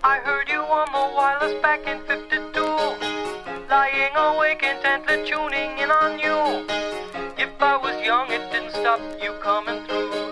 I heard you on the wireless back in 52, lying awake intently tuning in on you. If I was young, it didn't stop you coming through.